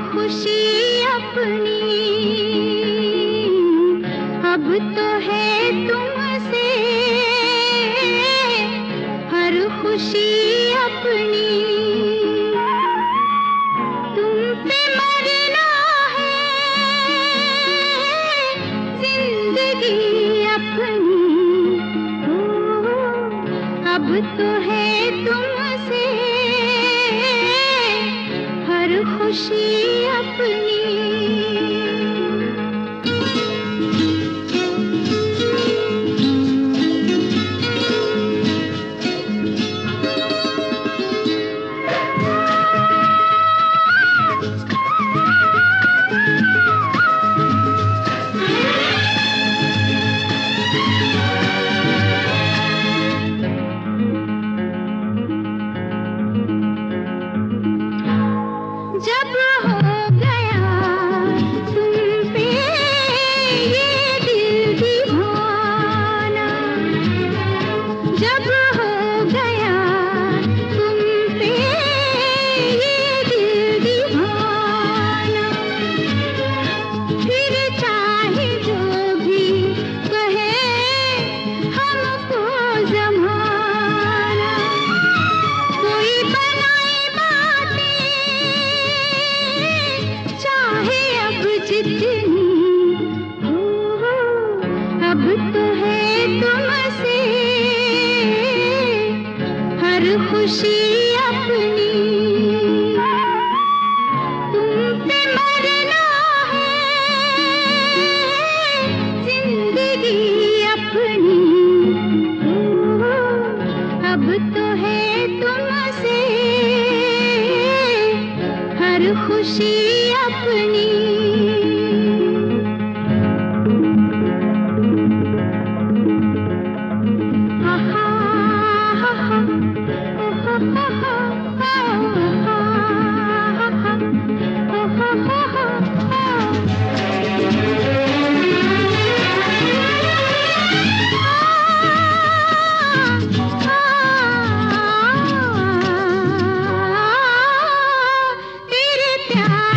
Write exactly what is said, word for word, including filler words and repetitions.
खुशी अपनी अब तो है तुमसे, हर खुशी अपनी तुम पे मरना है, जिंदगी अपनी ओ, अब तो है तुमसे हर खुशी अपनी। जब हो गया तुम पे ये दिल दीवाना, जब हो गया तुम पे ये दिल दीवाना, फिर चाहे जो भी कहे हमको ज़माना, कोई बनाए बातें चाहे अब जितनी हो, अब तो है तुमसे हर खुशी अपनी। तुम पे मरना है, जिंदगी अपनी हो, अब तो है तुमसे हर खुशी अपनी। आहा, आहा, आहा, तेरे प्यार